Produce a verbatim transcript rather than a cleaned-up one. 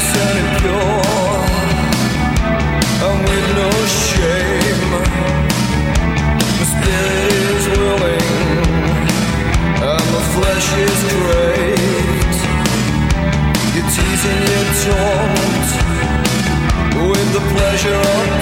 innocent and pure, and with no shame. The spirit is willing, and the flesh is great. You tease and you taunt with the pleasure of